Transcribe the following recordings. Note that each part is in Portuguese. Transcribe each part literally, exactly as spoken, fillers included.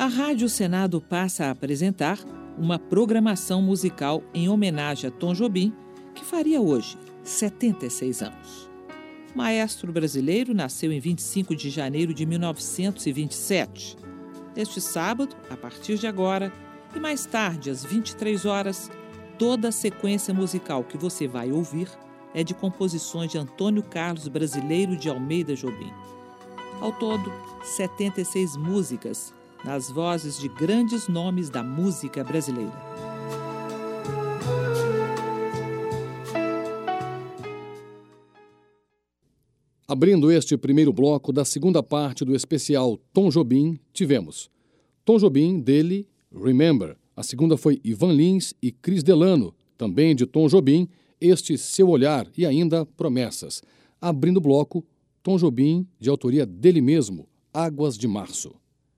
Rádio Senado passa a apresentar uma programação musical em homenagem a Tom Jobim, que faria hoje setenta e seis anos. O maestro brasileiro nasceu em vinte e cinco de janeiro de mil novecentos e vinte e sete. Neste sábado, a partir de agora, e mais tarde, às vinte e três horas, toda a sequência musical que você vai ouvir é de composições de Antônio Carlos Brasileiro de Almeida Jobim. Ao todo, setenta e seis músicas, nas vozes de grandes nomes da música brasileira. Abrindo este primeiro bloco da segunda parte do especial Tom Jobim, tivemos Tom Jobim, dele, Remember. A segunda foi Ivan Lins e Cris Delano, também de Tom Jobim, Este Seu Olhar e ainda Promessas. Abrindo o bloco, Tom Jobim, de autoria dele mesmo, Águas de Março.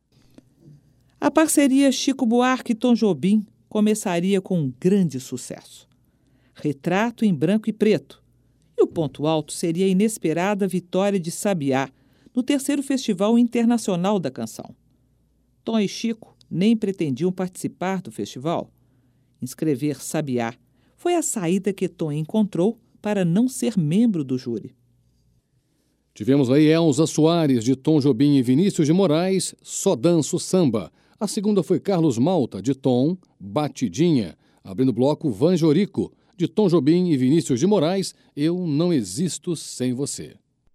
A parceria Chico Buarque e Tom Jobim começaria com um grande sucesso. Retrato em branco e preto. E o ponto alto seria a inesperada vitória de Sabiá no terceiro Festival Internacional da Canção. Tom e Chico nem pretendiam participar do festival. Inscrever Sabiá foi a saída que Tom encontrou para não ser membro do júri. Tivemos aí Elza Soares, de Tom Jobim e Vinícius de Moraes, Só Danço Samba. A segunda foi Carlos Malta, de Tom, Batidinha. Abrindo o bloco, Vanjorico, de Tom Jobim e Vinícius de Moraes, Eu Não Existo Sem Você.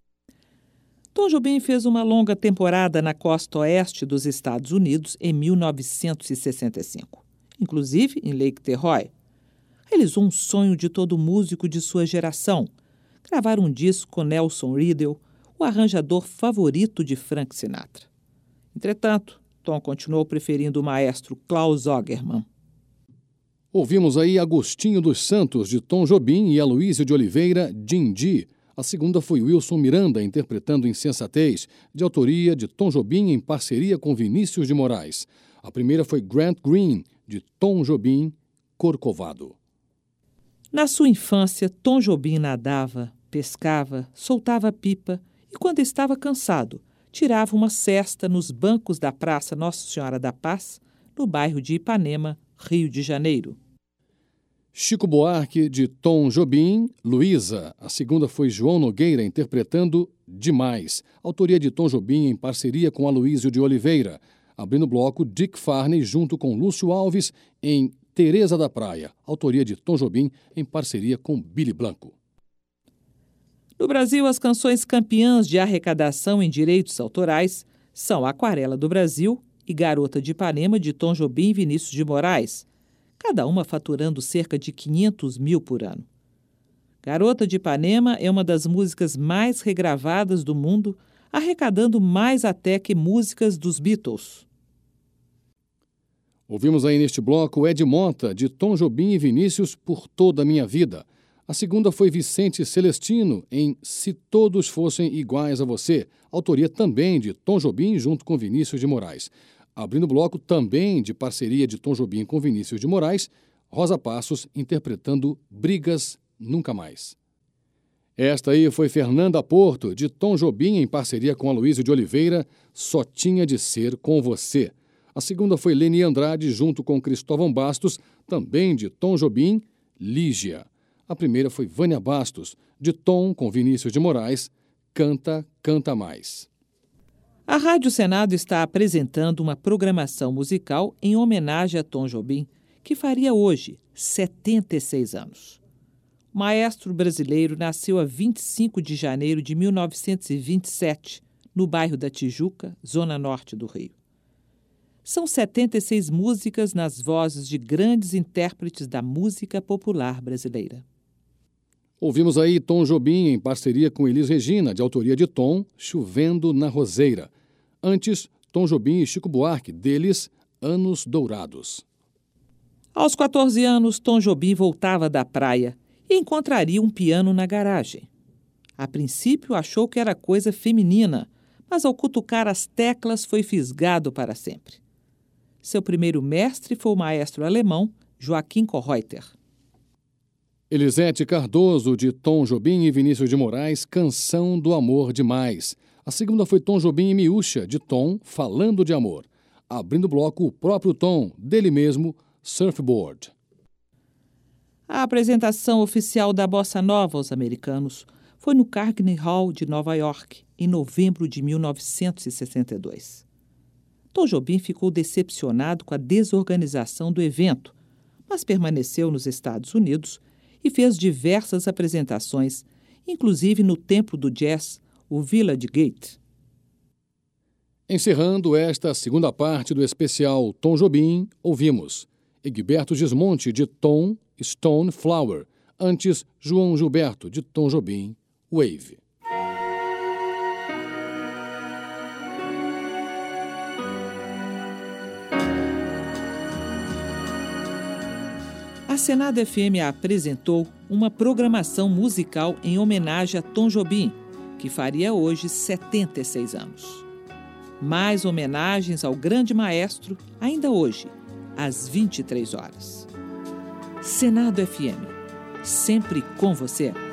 Tom Jobim fez uma longa temporada na costa oeste dos Estados Unidos em mil novecentos e sessenta e cinco, inclusive em Lake Terroy. Realizou um sonho de todo músico de sua geração, gravar um disco com Nelson Riddle, o arranjador favorito de Frank Sinatra. Entretanto, Tom continuou preferindo o maestro Klaus Ogerman. Ouvimos aí Agostinho dos Santos, de Tom Jobim, e Aloysio de Oliveira, Dindi. A segunda foi Wilson Miranda, interpretando Insensatez, de autoria de Tom Jobim em parceria com Vinícius de Moraes. A primeira foi Grant Green, de Tom Jobim, Corcovado. Na sua infância, Tom Jobim nadava, pescava, soltava pipa e, quando estava cansado, tirava uma cesta nos bancos da Praça Nossa Senhora da Paz, no bairro de Ipanema, Rio de Janeiro. Chico Buarque, de Tom Jobim, Luísa. A segunda foi João Nogueira, interpretando Demais. Autoria de Tom Jobim em parceria com Aloysio de Oliveira. Abrindo o bloco, Dick Farney junto com Lúcio Alves em Teresa da Praia. Autoria de Tom Jobim em parceria com Billy Blanco. No Brasil, as canções campeãs de arrecadação em direitos autorais são Aquarela do Brasil e Garota de Ipanema, de Tom Jobim e Vinícius de Moraes, cada uma faturando cerca de quinhentos mil por ano. Garota de Ipanema é uma das músicas mais regravadas do mundo, arrecadando mais até que músicas dos Beatles. Ouvimos aí neste bloco Ed Mota, de Tom Jobim e Vinícius, Por Toda a Minha Vida. A segunda foi Vicente Celestino, em Se Todos Fossem Iguais a Você, autoria também de Tom Jobim junto com Vinícius de Moraes. Abrindo o bloco, também de parceria de Tom Jobim com Vinícius de Moraes, Rosa Passos interpretando Brigas Nunca Mais. Esta aí foi Fernanda Porto, de Tom Jobim em parceria com Aloysio de Oliveira, Só Tinha de Ser Com Você. A segunda foi Leni Andrade junto com Cristóvão Bastos, também de Tom Jobim, Lígia. A primeira foi Vânia Bastos, de Tom com Vinícius de Moraes, Canta, Canta Mais. A Rádio Senado está apresentando uma programação musical em homenagem a Tom Jobim, que faria hoje setenta e seis anos. O maestro brasileiro nasceu a vinte e cinco de janeiro de mil novecentos e vinte e sete, no bairro da Tijuca, zona norte do Rio. São setenta e seis músicas nas vozes de grandes intérpretes da música popular brasileira. Ouvimos aí Tom Jobim em parceria com Elis Regina, de autoria de Tom, Chovendo na Roseira. Antes, Tom Jobim e Chico Buarque, deles, Anos Dourados. Aos quatorze anos, Tom Jobim voltava da praia e encontraria um piano na garagem. A princípio, achou que era coisa feminina, mas ao cutucar as teclas foi fisgado para sempre. Seu primeiro mestre foi o maestro alemão Joaquim Kohreuter. Elisete Cardoso, de Tom Jobim e Vinícius de Moraes, Canção do Amor Demais. A segunda foi Tom Jobim e Miúcha, de Tom, Falando de Amor. Abrindo o bloco, o próprio Tom, dele mesmo, Surfboard. A apresentação oficial da Bossa Nova aos americanos foi no Carnegie Hall de Nova York, em novembro de mil novecentos e sessenta e dois. Tom Jobim ficou decepcionado com a desorganização do evento, mas permaneceu nos Estados Unidos e fez diversas apresentações, inclusive no templo do jazz, o Village Gate. Encerrando esta segunda parte do especial Tom Jobim, ouvimos Egberto Gismonti, de Tom, Stone Flower, antes João Gilberto, de Tom Jobim, Wave. A Senado F M apresentou uma programação musical em homenagem a Tom Jobim, que faria hoje setenta e seis anos. Mais homenagens ao grande maestro ainda hoje, às vinte e três horas. Senado F M, sempre com você.